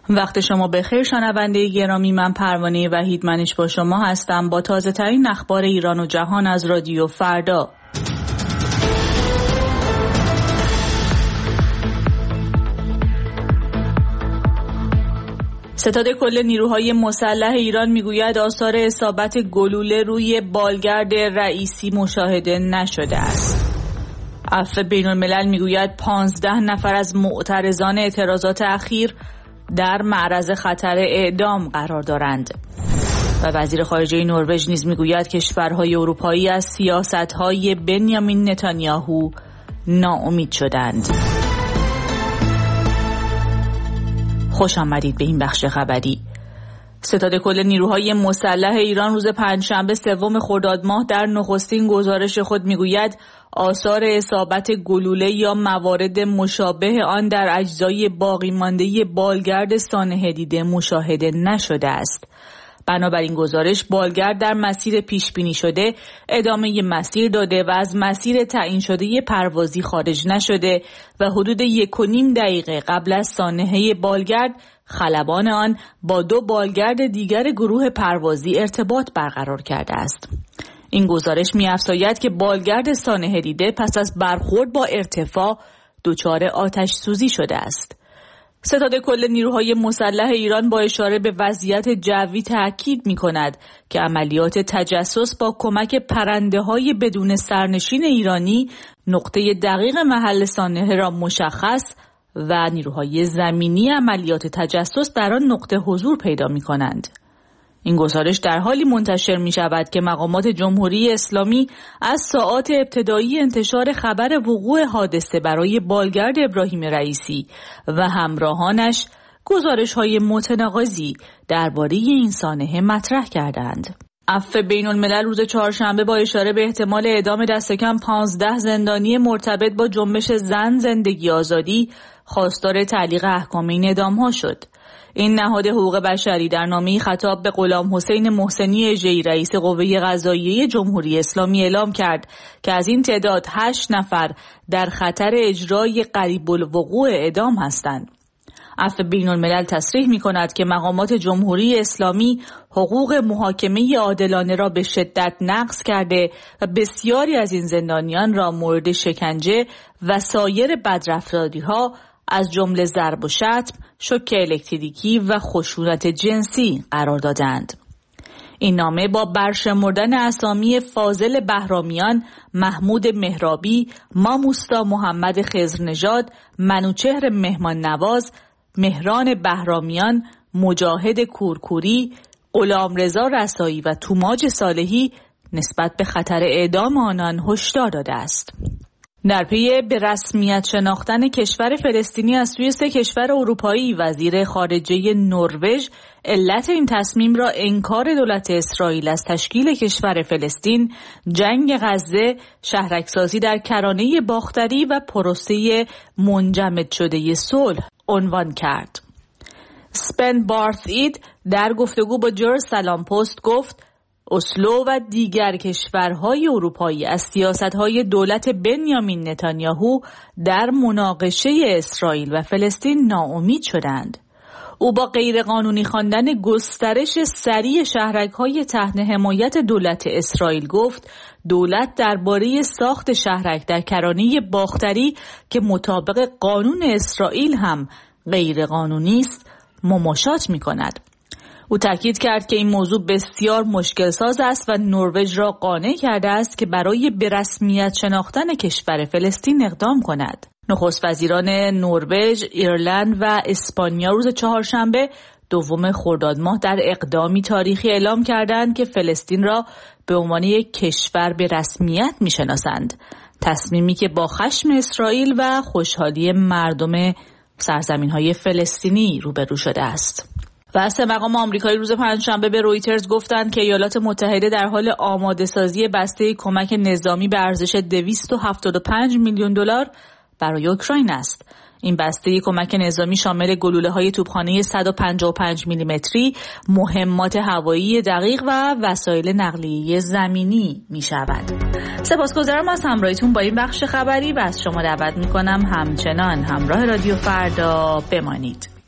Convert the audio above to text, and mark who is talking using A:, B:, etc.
A: وقت شما بخیر شنونده گرامی، من پروانه وحیدمنش با شما هستم با تازه ترین اخبار ایران و جهان از رادیو فردا. ستاد کل نیروهای مسلح ایران میگوید آثار اصابت گلوله روی بالگرد رئیسی مشاهده نشده است. عفو بین الملل میگوید 15 نفر از معترضان اعتراضات اخیر در معرض خطر اعدام قرار دارند. و وزیر خارجه نروژ نیز میگوید کشورهای اروپایی از سیاست‌های بنیامین نتانیاهو ناامید شدند. خوش آمدید به این بخش خبری. ستاد کل نیروهای مسلح ایران روز پنجشنبه 3 خرداد ماه در نخستین گزارش خود میگوید آثار اصابت گلوله یا موارد مشابه آن در اجزای باقی مانده بالگرد سانحه دیده مشاهده نشده است. بنابراین گزارش بالگرد در مسیر پیش بینی شده ادامه مسیر داده و از مسیر تعیین شده پروازی خارج نشده و حدود 1.5 دقیقه قبل از سانحه بالگرد خلبان آن با 2 بالگرد دیگر گروه پروازی ارتباط برقرار کرده است. این گزارش می‌افزاید که بالگرد سانحه دیده پس از برخورد با ارتفاع دچار آتش سوزی شده است. ستاد کل نیروهای مسلح ایران با اشاره به وضعیت جوی تأکید می‌کند که عملیات تجسس با کمک پرنده‌های بدون سرنشین ایرانی نقطه دقیق محل سانحه را مشخص و نیروهای زمینی عملیات تجسس در آن نقطه حضور پیدا می‌کنند. این گزارش در حالی منتشر می شود که مقامات جمهوری اسلامی از ساعات ابتدایی انتشار خبر وقوع حادثه برای بالگرد ابراهیم رئیسی و همراهانش گزارش‌های متناقضی درباره این سانحه مطرح کردند. عفو بین الملل روز چهارشنبه با اشاره به احتمال اعدام دست کم 15 زندانی مرتبط با جنبش زن زندگی آزادی خواستار تعلیق احکام این اعدام‌ها شد. این نهاد حقوق بشری در نامه‌ای خطاب به غلام حسین محسنی اژه‌ای رئیس قوه قضاییه جمهوری اسلامی اعلام کرد که از این تعداد 8 نفر در خطر اجرای قریب الوقوع اعدام هستند. عفو بین الملل تصریح می‌کند که مقامات جمهوری اسلامی حقوق محاکمه عادلانه را به شدت نقض کرده و بسیاری از این زندانیان را مورد شکنجه و سایر بدرفتاری‌ها از جمله ضرب و شتم، شوک الکتریکی و خشونت جنسی قرار دادند. این نامه با برشمردن اسامی فاضل بهرامیان، محمود مهرابی، ماموستا محمد خضرنژاد، منوچهر مهمان نواز، مهران بهرامیان، مجاهد کورکوری، غلامرضا رسایی و توماج صالحی نسبت به خطر اعدام آنان هشدار داده است. در پی به رسمیت شناختن کشور فلسطینی از سوی 3 کشور اروپایی، وزیر خارجه نروژ علت این تصمیم را انکار دولت اسرائیل از تشکیل کشور فلسطین، جنگ غزه، شهرک‌سازی در کرانه باختری و پروسه منجمد شده صلح عنوان کرد. اسپن بارثید در گفتگو با جرسالم پست گفت اسلو و دیگر کشورهای اروپایی از سیاست‌های دولت بنیامین نتانیاهو در مناقشه اسرائیل و فلسطین ناامید شدند. او با غیرقانونی خواندن گسترش سریع شهرک‌های تحت حمایت دولت اسرائیل گفت دولت درباره ساخت شهرک در کرانه باختری که مطابق قانون اسرائیل هم غیرقانونی است مماشات می‌کند. او تاکید کرد که این موضوع بسیار مشکل ساز است و نروژ را قانع کرده است که برای به رسمیت شناختن کشور فلسطین اقدام کند. نخست وزیران نروژ، ایرلند و اسپانیا روز چهارشنبه 2 خرداد ماه در اقدامی تاریخی اعلام کردند که فلسطین را به عنوان یک کشور به رسمیت می‌شناسند. تصمیمی که با خشم اسرائیل و خوشحالی مردم سرزمین‌های فلسطینی روبرو شده است. و 3 مقام آمریکایی روز پنجشنبه به رویترز گفتند که ایالات متحده در حال آماده سازی بسته کمک نظامی به ارزش 275 میلیون دلار برای اوکراین است. این بسته کمک نظامی شامل گلوله‌های توپخانه 155 میلیمتری، مهمات هوایی دقیق و وسایل نقلیه زمینی می‌شود. سپاسگزارم از همراهیتون با این بخش خبری و از شما دعوت می‌کنم همچنان همراه رادیو فردا بمانید.